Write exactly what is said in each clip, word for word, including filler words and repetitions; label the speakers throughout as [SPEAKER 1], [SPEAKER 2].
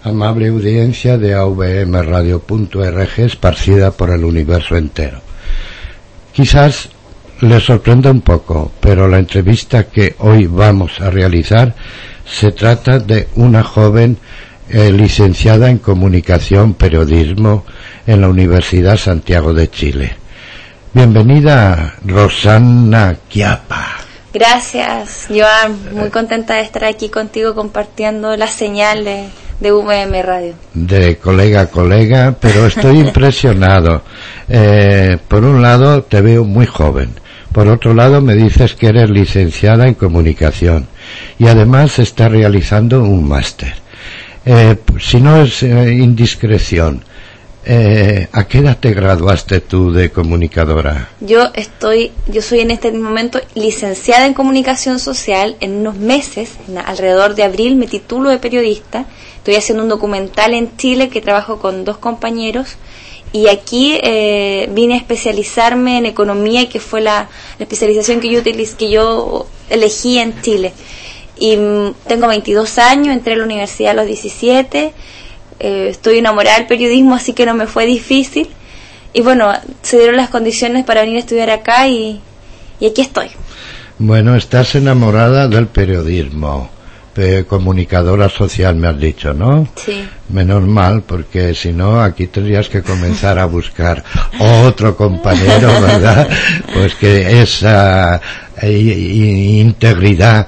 [SPEAKER 1] amable audiencia de A V M radio punto org esparcida por el universo entero. Quizás les sorprenda un poco, pero la entrevista que hoy vamos a realizar se trata de una joven eh, licenciada en Comunicación Periodismo en la Universidad Santiago de Chile. Bienvenida, Rosana Chiapa.
[SPEAKER 2] Gracias, Joan. Muy contenta de estar aquí contigo compartiendo la señal de, de U V M Radio.
[SPEAKER 1] De colega a colega, pero estoy impresionado. Eh, por un lado, te veo muy joven. Por otro lado, me dices que eres licenciada en Comunicación. Y además está realizando un máster. Eh, si no es eh, indiscreción, Eh, ¿a qué edad te graduaste tú de comunicadora?
[SPEAKER 2] Yo estoy, yo soy en este momento licenciada en Comunicación Social. En unos meses, en, alrededor de abril, me titulo de periodista. Estoy haciendo un documental en Chile que trabajo con dos compañeros. Y aquí eh, vine a especializarme en economía, que fue la, la especialización que yo, utiliz, que yo elegí en Chile. Y mm, tengo veintidós años, entré a la universidad a los diecisiete. Eh, estoy enamorada del periodismo, así que no me fue difícil. Y bueno, se dieron las condiciones para venir a estudiar acá y, y aquí estoy.
[SPEAKER 1] Bueno, estás enamorada del periodismo, eh, comunicadora social me has dicho, ¿no?
[SPEAKER 2] Sí.
[SPEAKER 1] Menos mal, porque si no aquí tendrías que comenzar a buscar otro compañero, ¿verdad? Pues que esa eh, integridad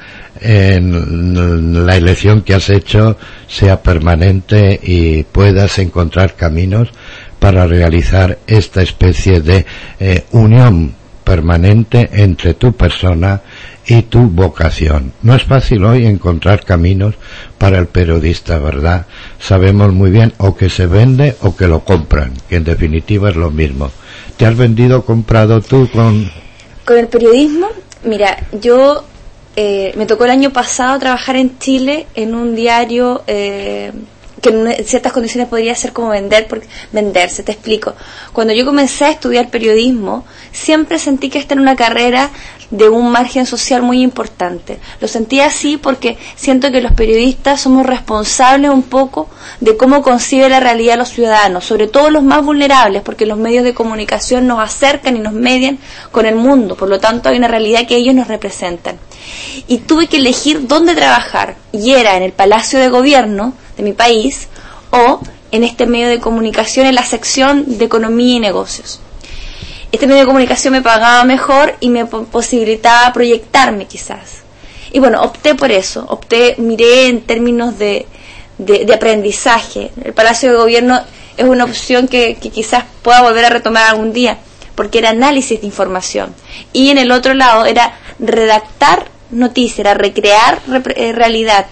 [SPEAKER 1] en la elección que has hecho sea permanente y puedas encontrar caminos para realizar esta especie de eh, unión permanente entre tu persona y tu vocación. No es fácil hoy encontrar caminos para el periodista, ¿verdad? Sabemos muy bien o que se vende o que lo compran, que en definitiva es lo mismo. ¿Te has vendido, comprado tú con...?
[SPEAKER 2] Con el periodismo, mira, yo eh, me tocó el año pasado trabajar en Chile en un diario eh, que en ciertas condiciones podría ser como vender, porque venderse, te explico. Cuando yo comencé a estudiar periodismo, siempre sentí que esta era una carrera de un margen social muy importante. Lo sentí así porque siento que los periodistas somos responsables un poco de cómo concibe la realidad los ciudadanos, sobre todo los más vulnerables, porque los medios de comunicación nos acercan y nos median con el mundo, por lo tanto hay una realidad que ellos nos representan. Y tuve que elegir dónde trabajar, y era en el Palacio de Gobierno de mi país o en este medio de comunicación en la sección de Economía y Negocios. Este medio de comunicación me pagaba mejor y me posibilitaba proyectarme quizás. Y bueno, opté por eso, opté, miré en términos de, de, de aprendizaje. El Palacio de Gobierno es una opción que, que quizás pueda volver a retomar algún día, porque era análisis de información. Y en el otro lado era redactar noticias, era recrear re, realidad.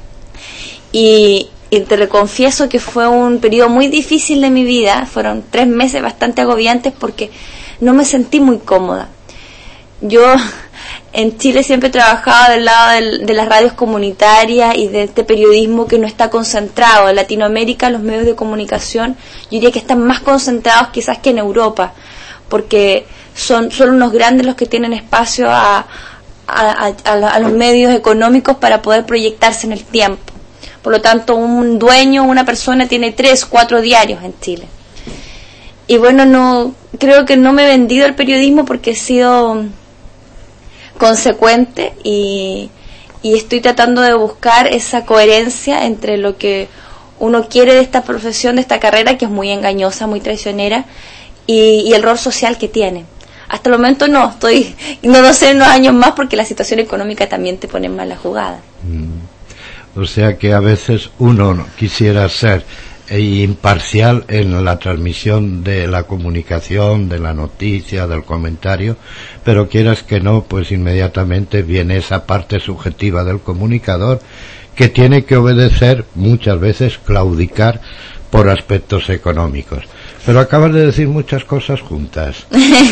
[SPEAKER 2] Y, y te lo confieso que fue un periodo muy difícil de mi vida. Fueron tres meses bastante agobiantes porque no me sentí muy cómoda. Yo en Chile siempre he trabajado del lado del, de las radios comunitarias y de este periodismo que no está concentrado. En Latinoamérica los medios de comunicación yo diría que están más concentrados quizás que en Europa, porque son, son unos grandes los que tienen espacio a, a, a, a los medios económicos para poder proyectarse en el tiempo. Por lo tanto, un dueño, una persona tiene tres, cuatro diarios en Chile. Y bueno, no creo que no me he vendido el periodismo porque he sido consecuente y, y estoy tratando de buscar esa coherencia entre lo que uno quiere de esta profesión, de esta carrera, que es muy engañosa, muy traicionera, y, y el rol social que tiene. Hasta el momento no, estoy, no lo sé en unos años más porque la situación económica también te pone en mala jugada.
[SPEAKER 1] Mm. O sea que a veces uno quisiera ser imparcial en la transmisión de la comunicación, de la noticia, del comentario, pero quieras que no, pues inmediatamente viene esa parte subjetiva del comunicador que tiene que obedecer, muchas veces claudicar por aspectos económicos. Pero acabas de decir muchas cosas juntas.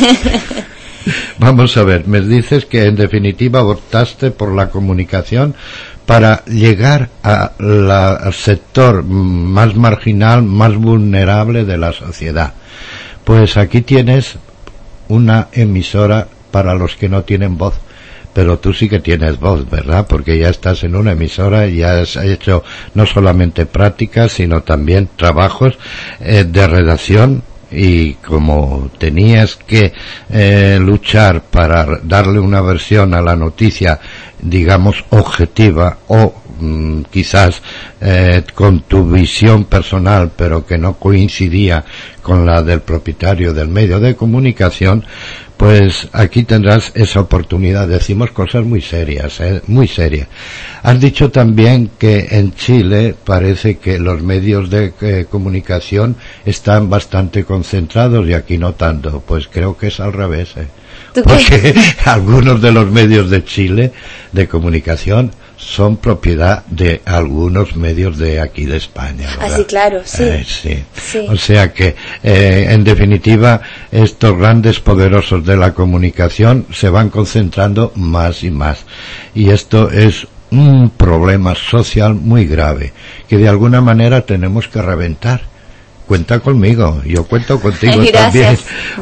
[SPEAKER 1] Vamos a ver, me dices que en definitiva optaste por la comunicación para llegar a la, al sector más marginal, más vulnerable de la sociedad. Pues aquí tienes una emisora para los que no tienen voz, pero tú sí que tienes voz, ¿verdad? Porque ya estás en una emisora y ya has hecho no solamente prácticas, sino también trabajos eh, de redacción. Y como tenías que eh, luchar para darle una versión a la noticia, digamos, objetiva o mm, quizás eh, con tu visión personal, pero que no coincidía con la del propietario del medio de comunicación, pues aquí tendrás esa oportunidad. Decimos cosas muy serias, ¿eh? Muy serias. Has dicho también que en Chile parece que los medios de eh, comunicación están bastante concentrados y aquí no tanto. Pues creo que es al revés, ¿eh? Porque algunos de los medios de Chile de comunicación son propiedad de algunos medios de aquí de España, ¿verdad?
[SPEAKER 2] Ah, sí, claro, sí.
[SPEAKER 1] Eh, sí.
[SPEAKER 2] sí.
[SPEAKER 1] O sea que, eh, en definitiva, estos grandes poderosos de la comunicación se van concentrando más y más. Y esto es un problema social muy grave, que de alguna manera tenemos que reventar. Cuenta conmigo, yo cuento contigo también,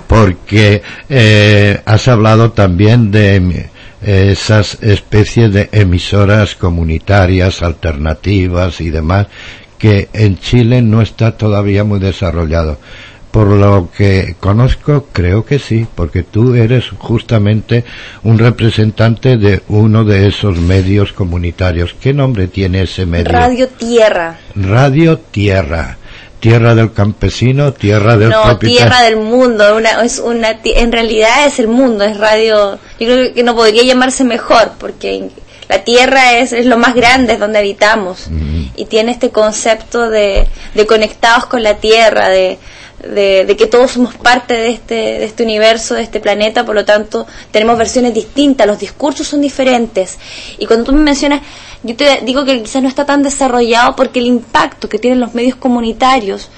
[SPEAKER 1] porque eh, has hablado también de esas especies de emisoras comunitarias, alternativas y demás, que en Chile no está todavía muy desarrollado. Por lo que conozco, creo que sí, porque tú eres justamente un representante de uno de esos medios comunitarios. ¿Qué nombre tiene ese medio?
[SPEAKER 2] Radio Tierra.
[SPEAKER 1] Radio Tierra. Tierra del campesino, tierra del
[SPEAKER 2] no,
[SPEAKER 1] propietario.
[SPEAKER 2] Tierra del mundo, una, es una, en realidad es el mundo, es radio, yo creo que no podría llamarse mejor, porque la tierra es, es lo más grande, es donde habitamos, mm. y tiene este concepto de, de conectados con la tierra, de, de, de que todos somos parte de este, de este universo, de este planeta, por lo tanto tenemos versiones distintas, los discursos son diferentes, y cuando tú me mencionas, yo te digo que quizás no está tan desarrollado porque el impacto que tienen los medios comunitarios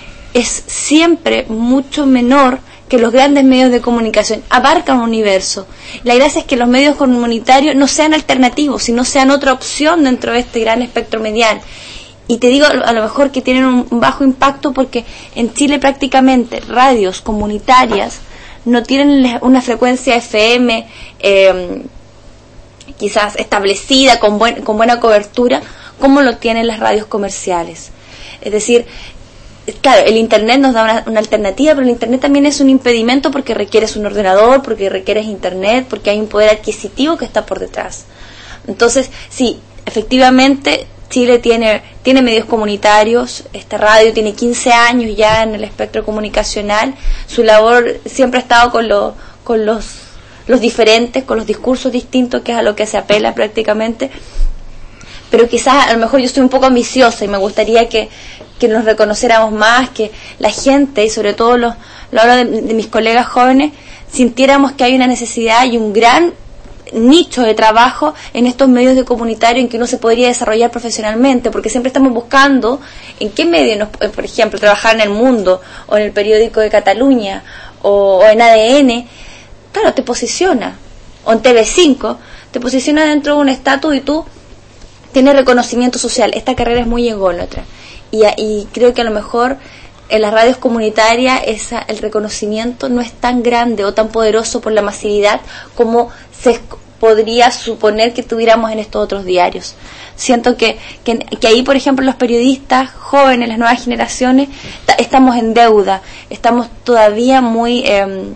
[SPEAKER 2] es siempre mucho menor que los grandes medios de comunicación, abarcan un universo. La gracia es que los medios comunitarios no sean alternativos, sino sean otra opción dentro de este gran espectro medial. Y te digo a lo mejor que tienen un bajo impacto porque en Chile prácticamente radios comunitarias no tienen una frecuencia F M eh, quizás establecida, con, buen, con buena cobertura, como lo tienen las radios comerciales. Es decir, claro, el Internet nos da una, una alternativa, pero el Internet también es un impedimento porque requieres un ordenador, porque requieres Internet, porque hay un poder adquisitivo que está por detrás. Entonces, sí, efectivamente, Chile tiene, tiene medios comunitarios, esta radio tiene quince años ya en el espectro comunicacional, su labor siempre ha estado con, lo, con los... los diferentes, con los discursos distintos, que es a lo que se apela prácticamente, pero quizás a lo mejor yo estoy un poco ambiciosa y me gustaría que, que nos reconociéramos más, que la gente, y sobre todo los, lo hablo de, de mis colegas jóvenes, sintiéramos que hay una necesidad y un gran nicho de trabajo en estos medios de comunitario en que uno se podría desarrollar profesionalmente, porque siempre estamos buscando en qué medio, nos, por ejemplo, trabajar en El Mundo, o en el periódico de Cataluña, o, o en A D N. Claro, te posiciona, o en T V cinco, te posiciona dentro de un estatus y tú tienes reconocimiento social. Esta carrera es muy ególatra y, y creo que a lo mejor en las radios comunitarias esa, el reconocimiento no es tan grande o tan poderoso por la masividad como se podría suponer que tuviéramos en estos otros diarios. Siento que, que, que ahí, por ejemplo, los periodistas jóvenes, las nuevas generaciones, ta, estamos en deuda, estamos todavía muy... Eh,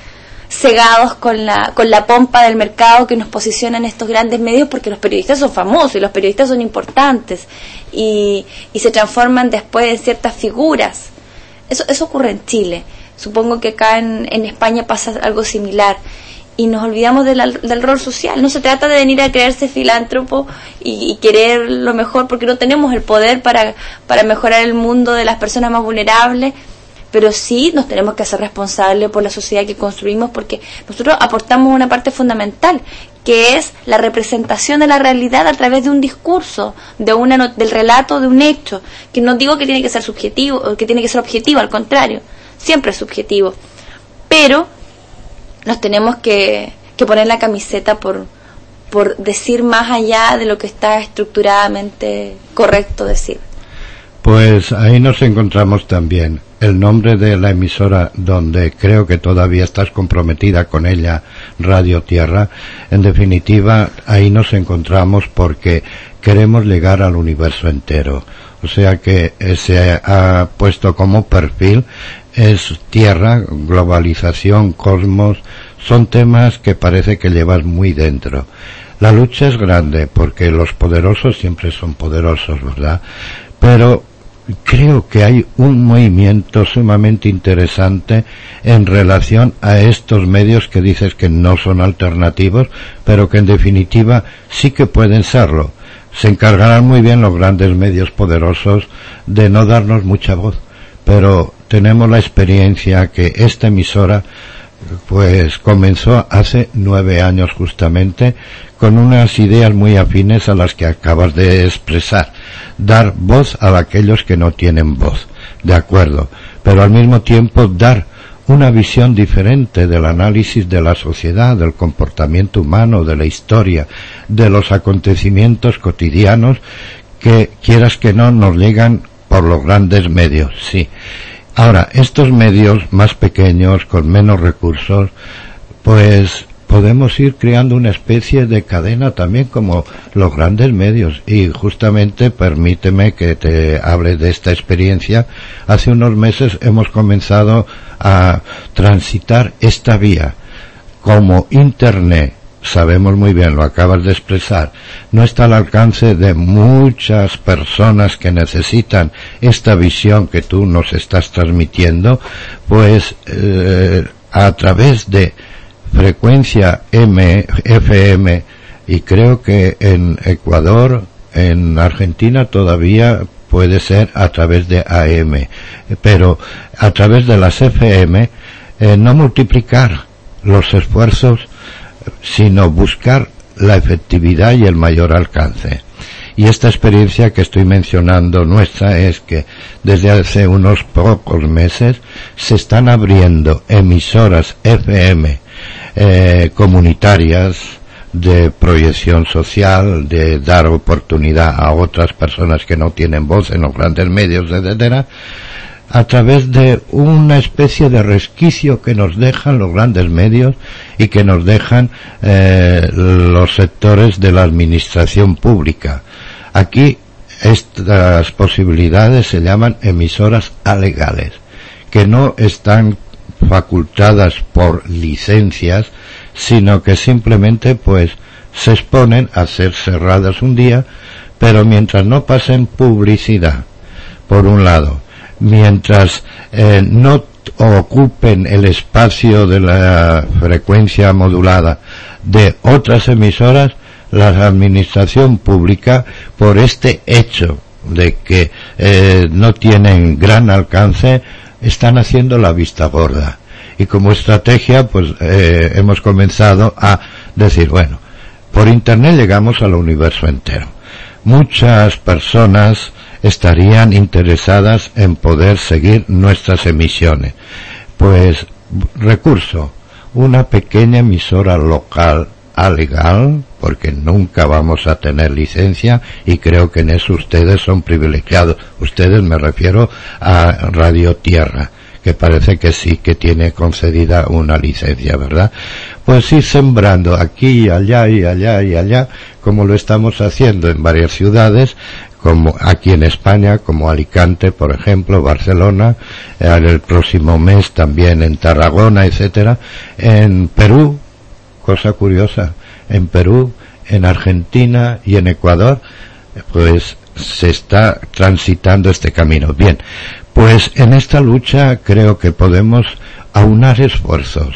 [SPEAKER 2] cegados con la con la pompa del mercado que nos posicionan estos grandes medios, porque los periodistas son famosos y los periodistas son importantes y, y se transforman después en ciertas figuras. Eso eso ocurre en Chile. Supongo que acá en, en España pasa algo similar y nos olvidamos de la, del rol social. No se trata de venir a creerse filántropo y, y querer lo mejor, porque no tenemos el poder para, para mejorar el mundo de las personas más vulnerables, pero sí nos tenemos que hacer responsables por la sociedad que construimos, porque nosotros aportamos una parte fundamental, que es la representación de la realidad a través de un discurso, de una del relato de un hecho, que no digo que tiene que ser subjetivo, que tiene que ser objetivo, al contrario, siempre es subjetivo, pero nos tenemos que, que poner la camiseta por, por decir más allá de lo que está estructuradamente correcto decir.
[SPEAKER 1] Pues ahí nos encontramos también. El nombre de la emisora, donde creo que todavía estás comprometida con ella, Radio Tierra, en definitiva, ahí nos encontramos porque queremos llegar al universo entero. O sea que se ha puesto como perfil, es Tierra, globalización, cosmos, son temas que parece que llevas muy dentro. La lucha es grande porque los poderosos siempre son poderosos, ¿verdad? Pero creo que hay un movimiento sumamente interesante en relación a estos medios que dices que no son alternativos, pero que en definitiva sí que pueden serlo. Se encargarán muy bien los grandes medios poderosos de no darnos mucha voz, pero tenemos la experiencia que esta emisora pues comenzó hace nueve años justamente con unas ideas muy afines a las que acabas de expresar, dar voz a aquellos que no tienen voz, de acuerdo, pero al mismo tiempo dar una visión diferente del análisis de la sociedad, del comportamiento humano, de la historia, de los acontecimientos cotidianos que, quieras que no, nos llegan por los grandes medios, sí. Ahora, estos medios más pequeños, con menos recursos, pues podemos ir creando una especie de cadena también como los grandes medios. Y justamente, permíteme que te hable de esta experiencia. Hace unos meses hemos comenzado a transitar esta vía. Como Internet, sabemos muy bien, lo acabas de expresar, no está al alcance de muchas personas que necesitan esta visión que tú nos estás transmitiendo, pues eh, a través de frecuencia M, F M, y creo que en Ecuador, en Argentina todavía puede ser a través de A M, pero a través de las F M, eh, no multiplicar los esfuerzos, sino buscar la efectividad y el mayor alcance. Y esta experiencia que estoy mencionando nuestra es que desde hace unos pocos meses se están abriendo emisoras F M eh, comunitarias de proyección social, de dar oportunidad a otras personas que no tienen voz en los grandes medios, etcétera, a través de una especie de resquicio que nos dejan los grandes medios y que nos dejan eh, los sectores de la administración pública. Aquí estas posibilidades se llaman emisoras alegales, que no están facultadas por licencias, sino que simplemente pues se exponen a ser cerradas un día, pero mientras no pasen publicidad, por un lado, mientras eh, no ocupen el espacio de la frecuencia modulada de otras emisoras, la administración pública, por este hecho de que eh, no tienen gran alcance, están haciendo la vista gorda. Y como estrategia, pues eh, hemos comenzado a decir, bueno, por Internet llegamos al universo entero. Muchas personas estarían interesadas en poder seguir nuestras emisiones. Pues, recurso, una pequeña emisora local alegal, porque nunca vamos a tener licencia, y creo que en eso ustedes son privilegiados. Ustedes, me refiero a Radio Tierra, que parece que sí que tiene concedida una licencia, ¿verdad? Pues ir sembrando aquí y allá y allá y allá, como lo estamos haciendo en varias ciudades, como aquí en España, como Alicante, por ejemplo, Barcelona, el próximo mes también en Tarragona, etcétera. En Perú, cosa curiosa, en Perú, en Argentina y en Ecuador, pues se está transitando este camino. Bien, pues en esta lucha creo que podemos aunar esfuerzos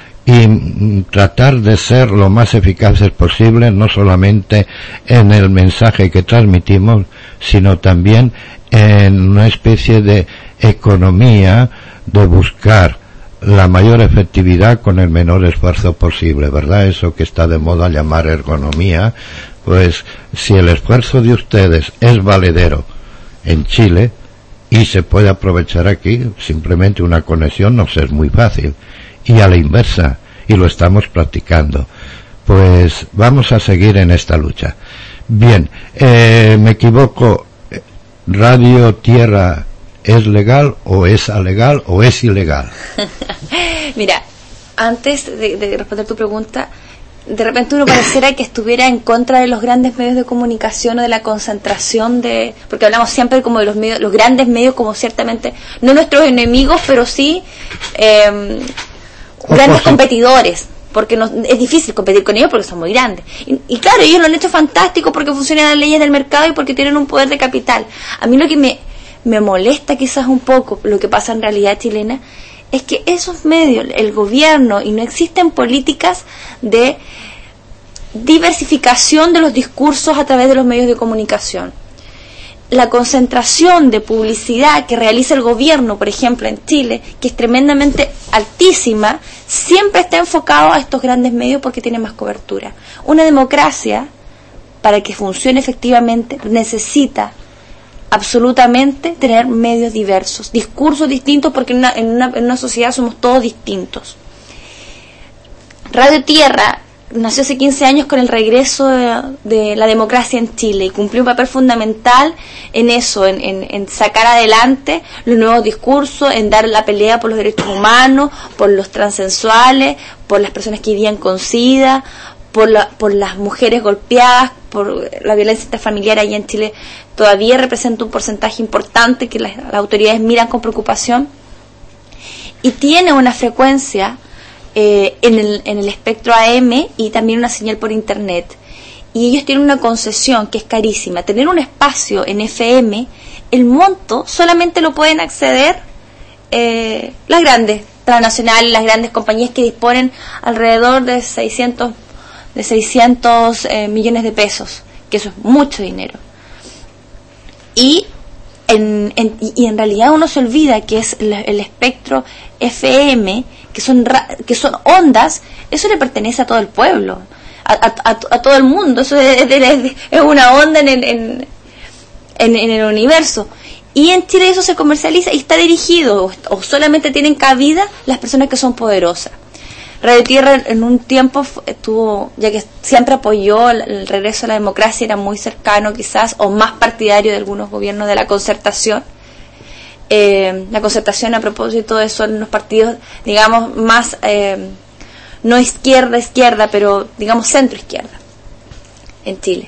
[SPEAKER 1] y tratar de ser lo más eficaces posible, no solamente en el mensaje que transmitimos, sino también en una especie de economía de buscar la mayor efectividad con el menor esfuerzo posible, ¿verdad? Eso que está de moda llamar ergonomía. Pues si el esfuerzo de ustedes es valedero en Chile y se puede aprovechar aquí, simplemente una conexión nos es muy fácil. Y a la inversa, y lo estamos practicando. Pues vamos a seguir en esta lucha. Bien, eh, me equivoco, Radio Tierra es legal o es alegal o es ilegal?
[SPEAKER 2] Mira, antes de, de responder tu pregunta, de repente uno pareciera que estuviera en contra de los grandes medios de comunicación o de la concentración de, porque hablamos siempre como de los medios, los grandes medios como ciertamente no nuestros enemigos, pero sí eh, grandes competidores, porque no, es difícil competir con ellos porque son muy grandes. Y, y claro, ellos lo han hecho fantástico porque funcionan las leyes del mercado y porque tienen un poder de capital. A mí lo que me, me molesta quizás un poco, lo que pasa en realidad chilena, es que esos medios, el gobierno, y no existen políticas de diversificación de los discursos a través de los medios de comunicación. La concentración de publicidad que realiza el gobierno, por ejemplo, en Chile, que es tremendamente altísima, siempre está enfocado a estos grandes medios porque tiene más cobertura. Una democracia, para que funcione efectivamente, necesita absolutamente tener medios diversos, discursos distintos, porque en una, en una, en una sociedad somos todos distintos. Radio Tierra nació hace quince años con el regreso de, de la democracia en Chile y cumplió un papel fundamental en eso, en, en, en sacar adelante los nuevos discursos, en dar la pelea por los derechos humanos, por los transexuales, por las personas que vivían con SIDA, por, la, por las mujeres golpeadas, por la violencia intrafamiliar. Allá en Chile todavía representa un porcentaje importante que las, las autoridades miran con preocupación, y tiene una frecuencia eh, en, el, en el espectro A M y también una señal por internet, y ellos tienen una concesión que es carísima. Tener un espacio en F M, el monto solamente lo pueden acceder eh, las grandes transnacionales, las grandes compañías que disponen alrededor de seiscientos de seiscientos eh, millones de pesos, que eso es mucho dinero. Y en, en, y en realidad uno se olvida que es el, el espectro F M, que son que son ondas, eso le pertenece a todo el pueblo, a, a, a, a todo el mundo. Eso es, es, es una onda en el, en, en, en el universo. Y en Chile eso se comercializa y está dirigido, o, o solamente tienen cabida las personas que son poderosas. Radio Tierra en un tiempo estuvo, ya que siempre apoyó el, el regreso a la democracia, era muy cercano quizás, o más partidario de algunos gobiernos de la concertación. Eh, la concertación, a propósito de eso, en los partidos, digamos, más, eh, no izquierda, izquierda, pero digamos centro-izquierda en Chile.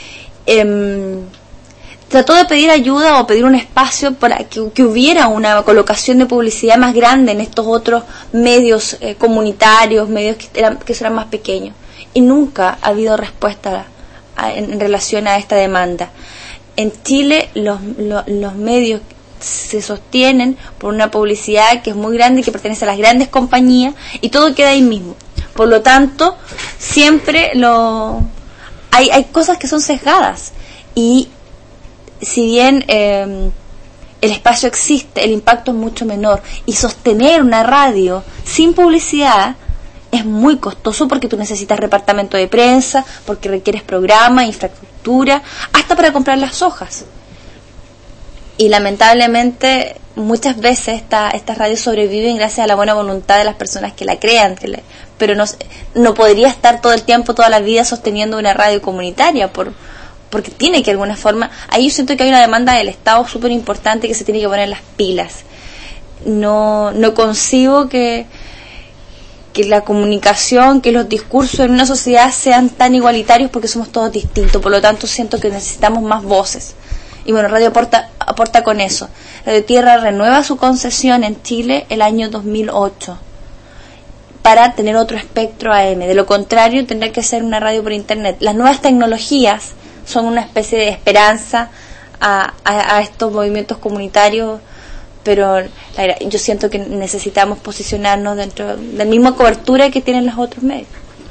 [SPEAKER 2] Eh, trató de pedir ayuda o pedir un espacio para que, que hubiera una colocación de publicidad más grande en estos otros medios eh, comunitarios, medios que eran, que eran más pequeños, y nunca ha habido respuesta a, en, en relación a esta demanda. En Chile los, los, los medios se sostienen por una publicidad que es muy grande y que pertenece a las grandes compañías, y todo queda ahí mismo. Por lo tanto, siempre lo hay, hay cosas que son sesgadas, y si bien eh, el espacio existe, el impacto es mucho menor, y sostener una radio sin publicidad es muy costoso, porque tú necesitas departamento de prensa, porque requieres programa, infraestructura, hasta para comprar las hojas. Y lamentablemente muchas veces esta, estas radios sobreviven gracias a la buena voluntad de las personas que la crean, que le, pero no, no podría estar todo el tiempo, toda la vida sosteniendo una radio comunitaria, por porque tiene que de alguna forma, ahí yo siento que hay una demanda del Estado súper importante que se tiene que poner las pilas. No, no concibo que, que la comunicación, que los discursos en una sociedad sean tan igualitarios, porque somos todos distintos. Por lo tanto, siento que necesitamos más voces. Y bueno, Radio aporta, aporta con eso. Radio Tierra renueva su concesión en Chile el año dos mil ocho para tener otro espectro A M. De lo contrario, tendrá que ser una radio por internet. Las nuevas tecnologías son una especie de esperanza a, a, a estos movimientos comunitarios, pero la, yo siento que necesitamos posicionarnos dentro de la misma cobertura que tienen los otros medios.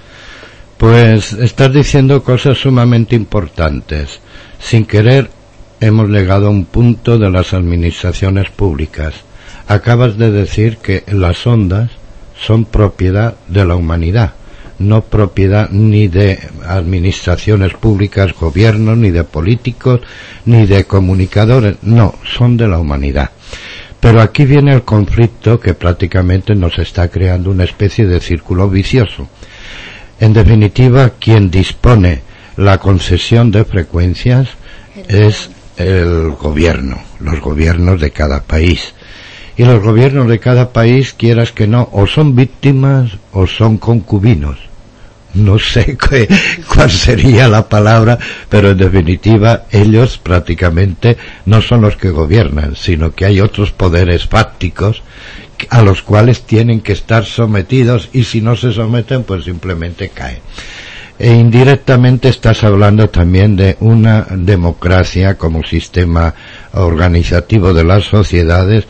[SPEAKER 1] Pues estás diciendo cosas sumamente importantes. Sin querer hemos llegado a un punto de las administraciones públicas. Acabas de decir que las ondas son propiedad de la humanidad, no propiedad ni de administraciones públicas, gobiernos, ni de políticos, ni de comunicadores, no, son de la humanidad. Pero aquí viene el conflicto que prácticamente nos está creando una especie de círculo vicioso. En definitiva, quien dispone la concesión de frecuencias es el gobierno, los gobiernos de cada país. Y los gobiernos de cada país, quieras que no, o son víctimas o son concubinos. No sé qué, cuál sería la palabra, pero en definitiva ellos prácticamente no son los que gobiernan, sino que hay otros poderes fácticos a los cuales tienen que estar sometidos, y si no se someten pues simplemente caen. E indirectamente estás hablando también de una democracia como sistema organizativo de las sociedades,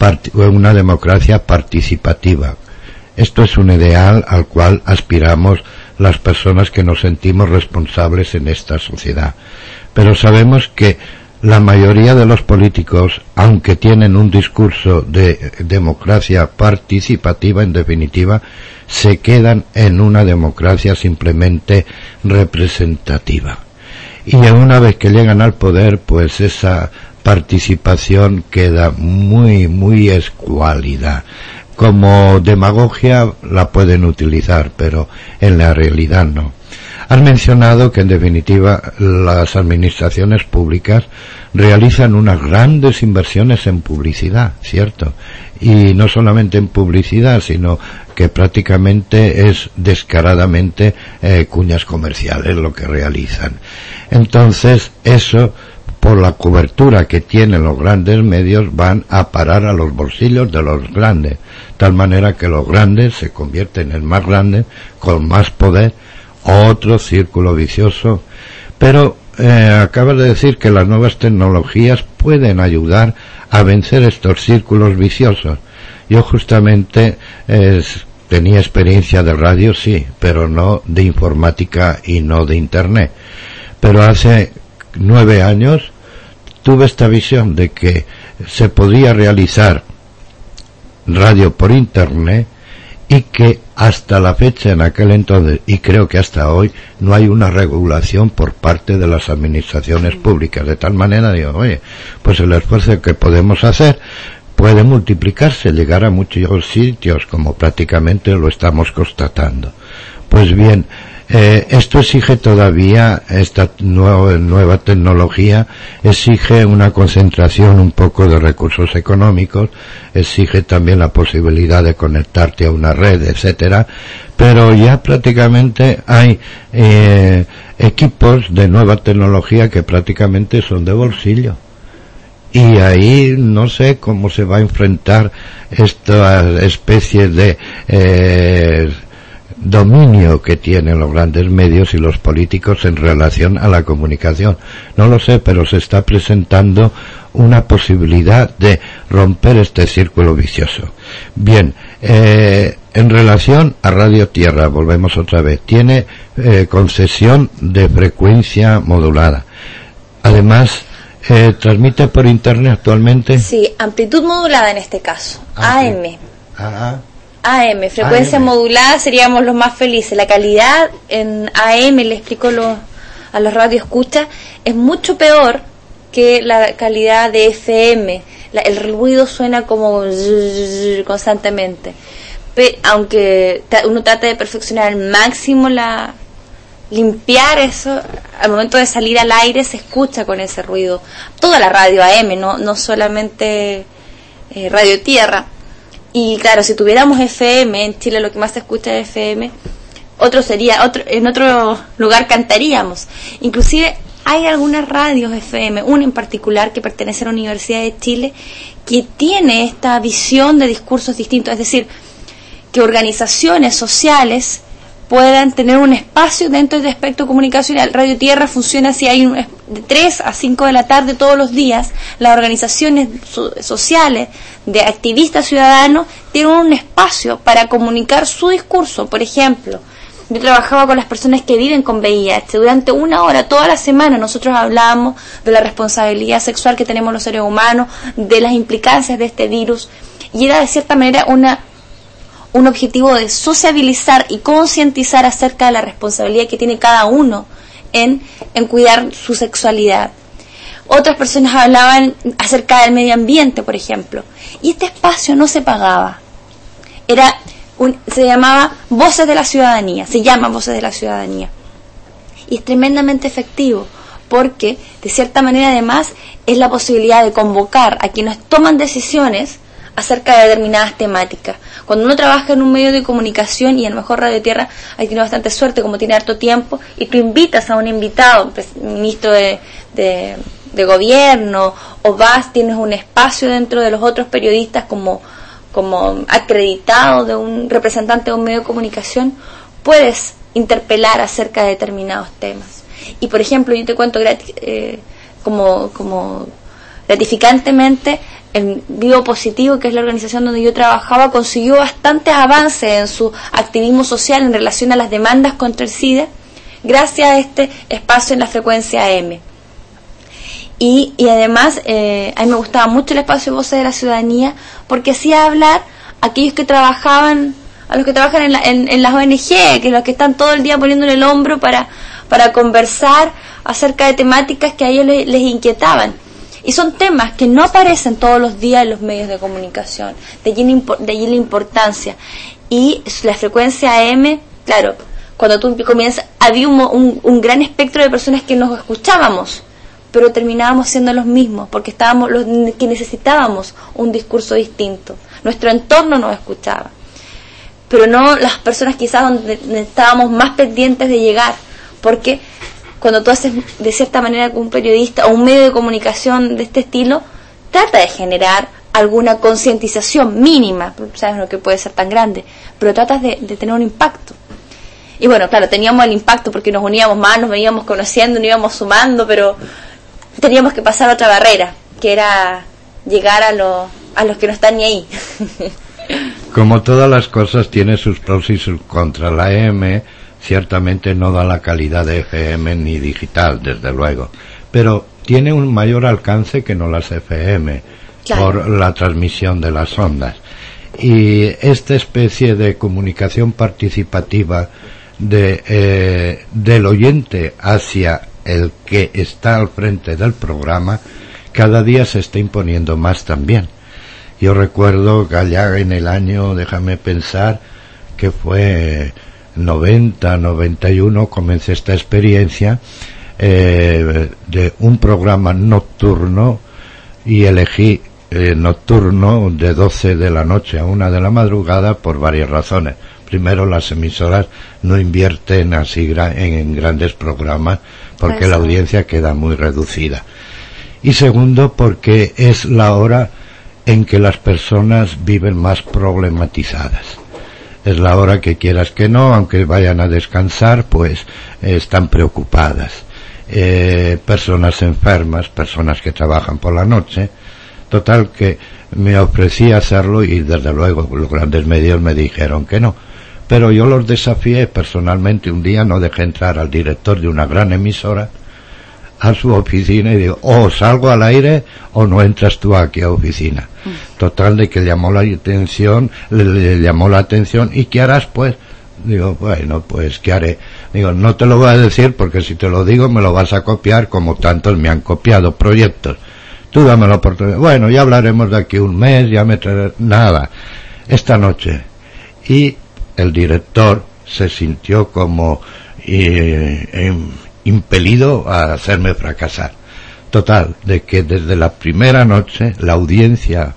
[SPEAKER 1] una democracia participativa. Esto es un ideal al cual aspiramos las personas que nos sentimos responsables en esta sociedad. Pero sabemos que la mayoría de los políticos, aunque tienen un discurso de democracia participativa, en definitiva, se quedan en una democracia simplemente representativa. Y una vez que llegan al poder, pues esa participación queda muy, muy escuálida. Como demagogia la pueden utilizar, pero en la realidad no. Has mencionado que en definitiva las administraciones públicas realizan unas grandes inversiones en publicidad, ¿cierto? Y no solamente en publicidad, sino que prácticamente es descaradamente eh, cuñas comerciales lo que realizan. Entonces, eso, por la cobertura que tienen los grandes medios, van a parar a los bolsillos de los grandes, tal manera que los grandes se convierten en más grandes, con más poder, otro círculo vicioso. Pero eh, acabas de decir que las nuevas tecnologías pueden ayudar a vencer estos círculos viciosos. Yo justamente eh, tenía experiencia de radio, sí, pero no de informática y no de internet. Pero hace nueve años tuve esta visión de que se podía realizar radio por internet, y que hasta la fecha, en aquel entonces, y creo que hasta hoy, no hay una regulación por parte de las administraciones públicas. De tal manera, digo, oye, pues el esfuerzo que podemos hacer puede multiplicarse, llegar a muchos sitios, como prácticamente lo estamos constatando. Pues bien, eh, esto exige todavía, esta nueva, nueva tecnología exige una concentración un poco de recursos económicos, exige también la posibilidad de conectarte a una red, etcétera, pero ya prácticamente hay eh, equipos de nueva tecnología que prácticamente son de bolsillo. Y ahí no sé cómo se va a enfrentar esta especie de eh, dominio que tienen los grandes medios y los políticos en relación a la comunicación. No lo sé, pero se está presentando una posibilidad de romper este círculo vicioso. Bien, eh, en relación a Radio Tierra, volvemos otra vez, tiene eh, concesión de frecuencia modulada. Además, eh, transmite por internet actualmente.
[SPEAKER 2] Sí, amplitud modulada en este caso, ah, A M.
[SPEAKER 1] Sí. Ah,
[SPEAKER 2] A M, frecuencia A M. Modulada, seríamos los más felices. La calidad en A M, le explico lo, a los radioescuchas, es mucho peor que la calidad de F M. La, el ruido suena como constantemente. Pe, aunque uno trata de perfeccionar al máximo la limpiar eso, al momento de salir al aire se escucha con ese ruido. Toda la radio A M, no, no solamente eh, Radio Tierra. Y claro, si tuviéramos F M, en Chile lo que más se escucha es F M, otro sería, otro, en otro lugar cantaríamos. Inclusive hay algunas radios F M, una en particular que pertenece a la Universidad de Chile, que tiene esta visión de discursos distintos, es decir, que organizaciones sociales puedan tener un espacio dentro del espectro comunicacional. Radio Tierra funciona así, hay un, de tres a cinco de la tarde todos los días, las organizaciones so, sociales de activistas ciudadanos tienen un espacio para comunicar su discurso. Por ejemplo, yo trabajaba con las personas que viven con V I H, durante una hora, toda la semana, nosotros hablábamos de la responsabilidad sexual que tenemos los seres humanos, de las implicancias de este virus, y era de cierta manera una un objetivo de sociabilizar y concientizar acerca de la responsabilidad que tiene cada uno en, en cuidar su sexualidad. Otras personas hablaban acerca del medio ambiente, por ejemplo, y este espacio no se pagaba. Era un, se llamaba Voces de la Ciudadanía, se llama Voces de la Ciudadanía, y es tremendamente efectivo, porque de cierta manera además es la posibilidad de convocar a quienes toman decisiones acerca de determinadas temáticas. Cuando uno trabaja en un medio de comunicación, y a lo mejor Radio Tierra ahí tiene bastante suerte, como tiene harto tiempo, y tú invitas a un invitado, pues, ministro de, de, de gobierno, o vas, tienes un espacio dentro de los otros periodistas como, como acreditado de un representante de un medio de comunicación, puedes interpelar acerca de determinados temas. Y por ejemplo, yo te cuento gratis, eh, como, como gratificantemente, el Vivo Positivo, que es la organización donde yo trabajaba, consiguió bastantes avances en su activismo social en relación a las demandas contra el SIDA, gracias a este espacio en la frecuencia A M. Y, y además, eh, a mí me gustaba mucho el espacio Voces de la Ciudadanía, porque hacía hablar a aquellos que trabajaban, a los que trabajan en, la, en, en las O N G, que los que están todo el día poniéndole el hombro para, para conversar acerca de temáticas que a ellos les, les inquietaban. Y son temas que no aparecen todos los días en los medios de comunicación, de allí, de allí la importancia. Y la frecuencia A M, claro, cuando tú comienzas, había un, un, un gran espectro de personas que nos escuchábamos, pero terminábamos siendo los mismos, porque estábamos los que necesitábamos un discurso distinto. Nuestro entorno nos escuchaba, pero no las personas quizás donde estábamos más pendientes de llegar, porque cuando tú haces de cierta manera con un periodista o un medio de comunicación de este estilo, trata de generar alguna concientización mínima, sabes lo que puede ser tan grande, pero tratas de, de tener un impacto. Y bueno, claro, teníamos el impacto porque nos uníamos más, nos veníamos conociendo, nos íbamos sumando, pero teníamos que pasar otra barrera, que era llegar a, lo, a los que no están ni ahí.
[SPEAKER 1] Como todas las cosas tiene sus pros y sus contras. La A M ciertamente no da la calidad de F M ni digital, desde luego, pero tiene un mayor alcance que no las F M, claro, por la transmisión de las ondas. Y esta especie de comunicación participativa de eh, del oyente hacia el que está al frente del programa cada día se está imponiendo más también. Yo recuerdo que allá en el año, déjame pensar, que fue noventa, noventa y uno, comencé esta experiencia eh, de un programa nocturno, y elegí eh, nocturno de doce de la noche a una de la madrugada por varias razones. Primero, las emisoras no invierten así gra- en, en grandes programas porque la audiencia queda muy reducida. Y segundo, porque es la hora en que las personas viven más problematizadas. Es la hora que, quieras que no, aunque vayan a descansar, pues eh, están preocupadas. Eh, personas enfermas, personas que trabajan por la noche. Total, que me ofrecí hacerlo y desde luego los grandes medios me dijeron que no. Pero yo los desafié personalmente. Un día no dejé entrar al director de una gran emisora a su oficina y digo, o salgo al aire o no entras tú aquí a oficina. Mm. Total, de que llamó la atención, le, le llamó la atención. ¿Y qué harás, pues? Digo, bueno, pues ¿qué haré? Digo, no te lo voy a decir porque si te lo digo me lo vas a copiar como tantos me han copiado proyectos. Tú dame la oportunidad. Bueno, ya hablaremos de aquí un mes, ya me traeré nada. Esta noche. Y el director se sintió como eh, eh, impelido a hacerme fracasar. Total, de que desde la primera noche la audiencia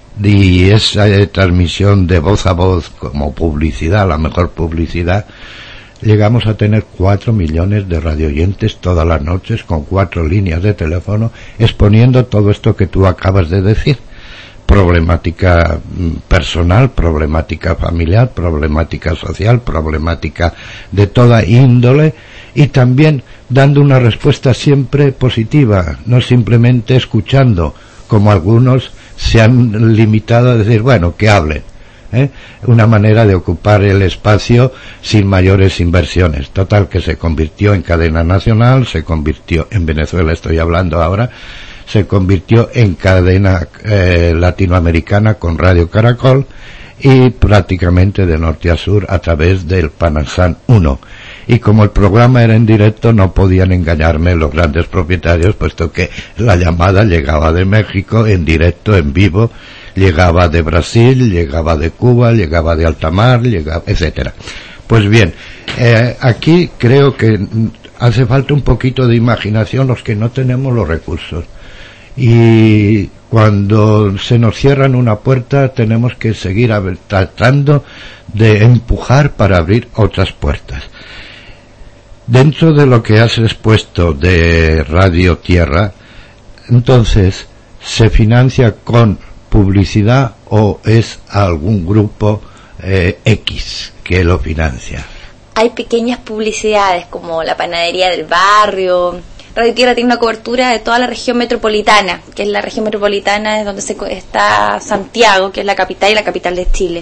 [SPEAKER 1] y esa eh, transmisión de voz a voz como publicidad, la mejor publicidad, llegamos a tener cuatro millones de radioyentes todas las noches con cuatro líneas de teléfono exponiendo todo esto que tú acabas de decir. Problemática personal, problemática familiar, problemática social, problemática de toda índole, y también dando una respuesta siempre positiva, no simplemente escuchando, como algunos se han limitado a decir, bueno, que hablen, ¿eh? Una manera de ocupar el espacio sin mayores inversiones. Total, que se convirtió en cadena nacional, se convirtió en Venezuela, estoy hablando ahora, se convirtió en cadena eh, latinoamericana con Radio Caracol y prácticamente de norte a sur a través del Panasán uno. Y como el programa era en directo, no podían engañarme los grandes propietarios, puesto que la llamada llegaba de México en directo, en vivo, llegaba de Brasil, llegaba de Cuba, llegaba de alta mar, llegaba, etcétera. Pues bien, eh, aquí creo que hace falta un poquito de imaginación los que no tenemos los recursos. Y cuando se nos cierran una puerta tenemos que seguir ab- tratando de empujar para abrir otras puertas. Dentro de lo que has expuesto de Radio Tierra, entonces, ¿se financia con publicidad o es algún grupo eh, X que lo financia?
[SPEAKER 2] Hay pequeñas publicidades como la panadería del barrio. Radio Tierra tiene una cobertura de toda la región metropolitana, que es la región metropolitana es donde se está Santiago, que es la capital y la capital de Chile.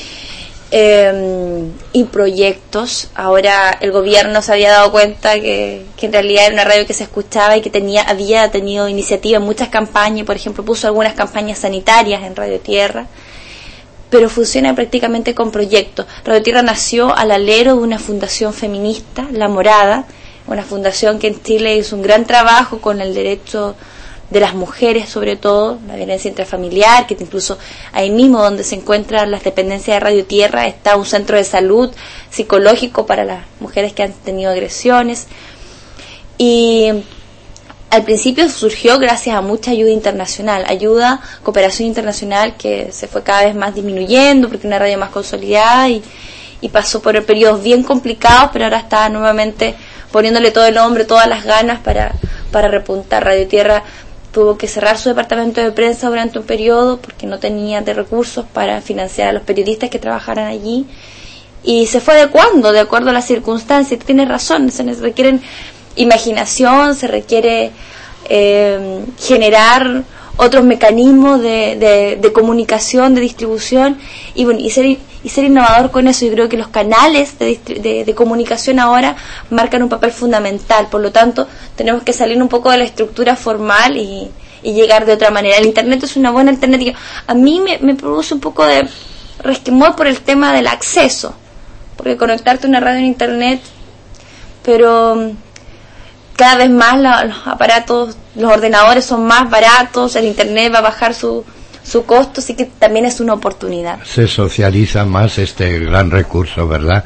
[SPEAKER 2] Eh, y proyectos. Ahora el gobierno se había dado cuenta que, que en realidad era una radio que se escuchaba y que tenía había tenido iniciativa en muchas campañas. Por ejemplo, puso algunas campañas sanitarias en Radio Tierra, pero funciona prácticamente con proyectos. Radio Tierra nació al alero de una fundación feminista, La Morada, una fundación que en Chile hizo un gran trabajo con el derecho de las mujeres, sobre todo la violencia intrafamiliar, que incluso ahí mismo donde se encuentran las dependencias de Radio Tierra está un centro de salud psicológico para las mujeres que han tenido agresiones. Y al principio surgió gracias a mucha ayuda internacional, ayuda, cooperación internacional que se fue cada vez más disminuyendo porque una radio más consolidada y, y pasó por periodos bien complicados, pero ahora está nuevamente poniéndole todo el hombre, todas las ganas para, para repuntar. Radio Tierra tuvo que cerrar su departamento de prensa durante un periodo porque no tenía de recursos para financiar a los periodistas que trabajaran allí y se fue adecuando de acuerdo a las circunstancias. Tienes razón, se requieren imaginación, se requiere eh, generar otros mecanismos de, de, de comunicación, de distribución y bueno y ser y ser innovador con eso. Yo creo que los canales de, de, de comunicación ahora marcan un papel fundamental, por lo tanto tenemos que salir un poco de la estructura formal y, y llegar de otra manera. El internet es una buena alternativa. A mí me, me produce un poco de resquemor por el tema del acceso, porque conectarte a una radio en internet, pero cada vez más la, los aparatos, los ordenadores son más baratos, el internet va a bajar su su costo, así que también es una oportunidad.
[SPEAKER 1] Se socializa más este gran recurso, ¿verdad?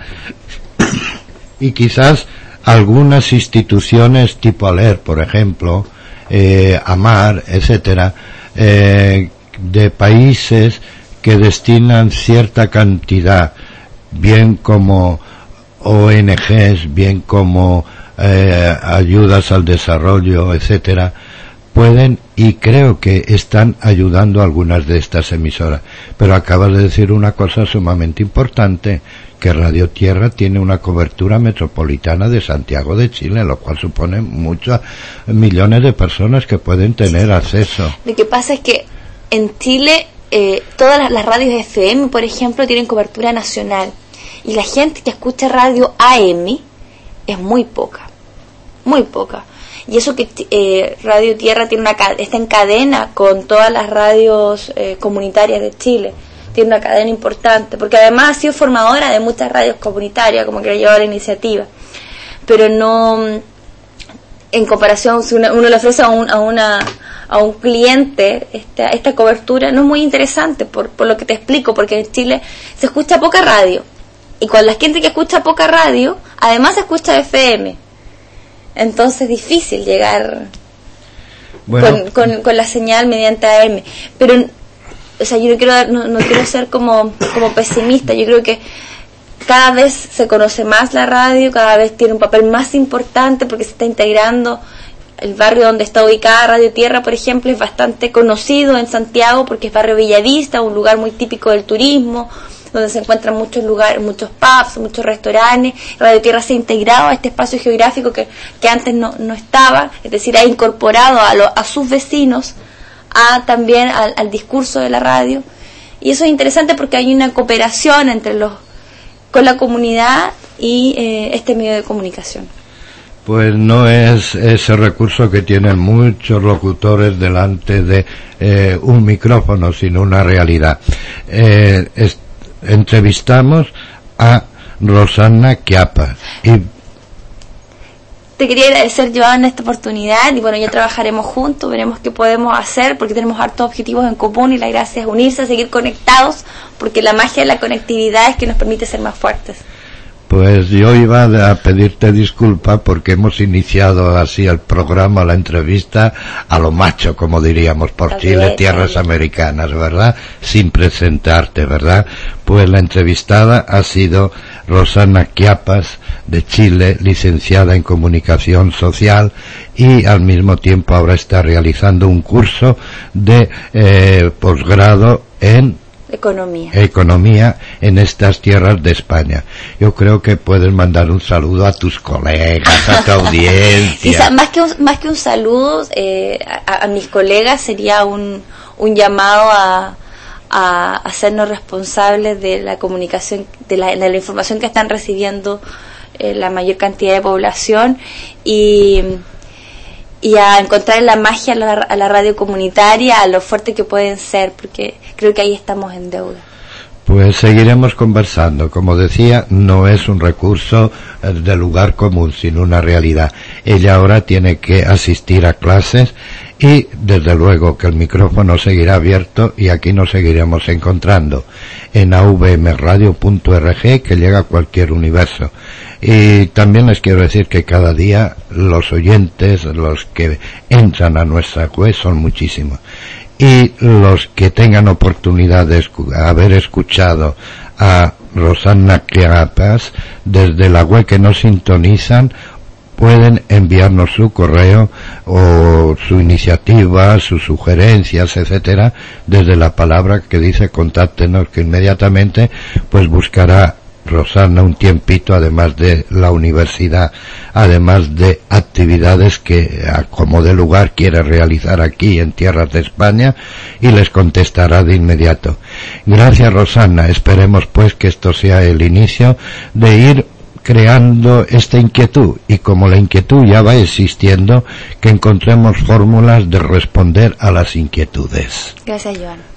[SPEAKER 1] Y quizás algunas instituciones tipo ALER, por ejemplo, eh, AMAR, etcétera, eh, de países que destinan cierta cantidad, bien como O N Ges, bien como eh, ayudas al desarrollo, etcétera, pueden y creo que están ayudando a algunas de estas emisoras. Pero acabas de decir una cosa sumamente importante, que Radio Tierra tiene una cobertura metropolitana de Santiago de Chile, lo cual supone muchos millones de personas que pueden tener sí. acceso.
[SPEAKER 2] Lo que pasa es que en Chile eh, todas las, las radios F M, por ejemplo, tienen cobertura nacional y la gente que escucha radio A M es muy poca, muy poca. Y eso que eh, Radio Tierra tiene una está en cadena con todas las radios eh, comunitarias de Chile, tiene una cadena importante, porque además ha sido formadora de muchas radios comunitarias, como que ha llevado la iniciativa, pero no, en comparación, si uno, uno le ofrece a un, a una a un cliente esta, esta cobertura, no es muy interesante, por, por lo que te explico, porque en Chile se escucha poca radio, y con la gente que escucha poca radio, además se escucha F M. Entonces es difícil llegar bueno. con, con, con la señal mediante A M. Pero, o sea, yo no quiero, no, no quiero ser como, como pesimista. Yo creo que cada vez se conoce más la radio, cada vez tiene un papel más importante porque se está integrando. El barrio donde está ubicada Radio Tierra, por ejemplo, es bastante conocido en Santiago porque es barrio Bellavista, un lugar muy típico del turismo, donde se encuentran muchos lugares, muchos pubs, muchos restaurantes. Radio Tierra se ha integrado a este espacio geográfico que, que antes no, no estaba, es decir, ha incorporado a, lo, a sus vecinos a también al, al discurso de la radio. Y eso es interesante porque hay una cooperación entre los con la comunidad y eh, este medio de comunicación.
[SPEAKER 1] Pues no es ese recurso que tienen muchos locutores delante de eh, un micrófono, sino una realidad. Eh, es, entrevistamos a Rosana Chiappa y
[SPEAKER 2] te quería agradecer, Joan, en esta oportunidad y bueno, ya trabajaremos juntos, veremos qué podemos hacer porque tenemos hartos objetivos en común y la gracia es unirse, seguir conectados porque la magia de la conectividad es que nos permite ser más fuertes.
[SPEAKER 1] Pues yo iba a pedirte disculpa porque hemos iniciado así el programa, la entrevista, a lo macho, como diríamos, por Chile, tierras americanas, ¿verdad? Sin presentarte, ¿verdad? Pues la entrevistada ha sido Rosana Chiapas, de Chile, licenciada en Comunicación Social, y al mismo tiempo ahora está realizando un curso de eh, posgrado en
[SPEAKER 2] Economía.
[SPEAKER 1] Economía en estas tierras de España. Yo creo que puedes mandar un saludo a tus colegas, a tu audiencia.
[SPEAKER 2] Sí, más que un, más que un saludo, eh, a, a mis colegas sería un, un llamado a, a hacernos responsables de la comunicación, de la, de la información que están recibiendo eh, la mayor cantidad de población, y y a encontrar la magia a la, a la radio comunitaria, a lo fuerte que pueden ser, porque creo que ahí estamos en deuda.
[SPEAKER 1] Pues seguiremos conversando. Como decía, no es un recurso de lugar común, sino una realidad. Ella ahora tiene que asistir a clases y, desde luego, que el micrófono seguirá abierto y aquí nos seguiremos encontrando en a v m radio punto org, que llega a cualquier universo. Y también les quiero decir que cada día los oyentes, los que entran a nuestra web, son muchísimos. Y los que tengan oportunidad de escu- haber escuchado a Rosana Chiapas desde la web que nos sintonizan, pueden enviarnos su correo o su iniciativa, sus sugerencias, etcétera, desde la palabra que dice contáctenos, que inmediatamente pues buscará Rosana un tiempito, además de la universidad, además de actividades que a como de lugar quiere realizar aquí en tierras de España, y les contestará de inmediato. Gracias, Rosana. Esperemos pues que esto sea el inicio de ir creando esta inquietud, y como la inquietud ya va existiendo, que encontremos fórmulas de responder a las inquietudes.
[SPEAKER 2] Gracias, Joan.